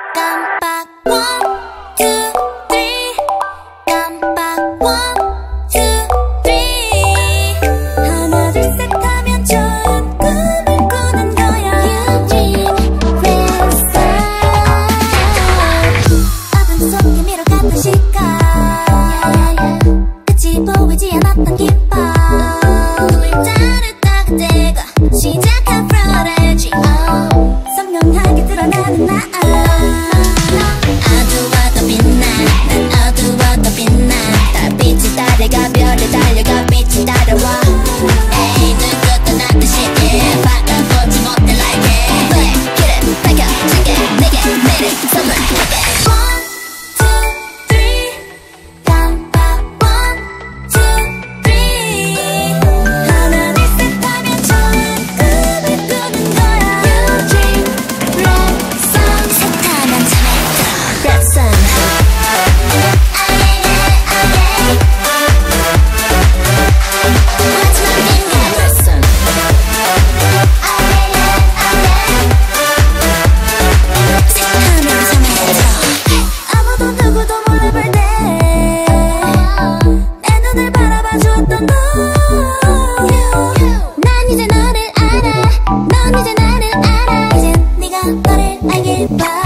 깜빡 one, two, three. 깜빡 one, two, three. 하나 둘 셋 하면 좋은 꿈을 꾸는 거야. You dream fast. 어둠 속 개미로 같은 시간. 끝이 보이지 않았던 기뻐. 글자를 따뜻대고 시작한 프로레지. 선명하게 드러나는 나. 어두워도 빛나. 난 어두워도 빛나. 달빛이 따라가 별을 달려가 빛이 따라와. 에이 누구도 나 듯이 바라보지 못해 like it. 왜 길을 밝혀줄게 내게 매를 선물할게. One, two, three. 깜빡 one, two, three. 하나 둘 셋 하면 좋은 꿈을 꾸는 거야. You dream red sun. 색하면 잠에 들어 red sun. Watch my finger. red sun. 색하면 잠에 들어. 아무도 누구도 몰라볼 때 내 눈을 바라봐 주었던 너. 난 이제 너를 알아. 넌 이제 나를 알아. 이젠 네가 나를 알길 바래.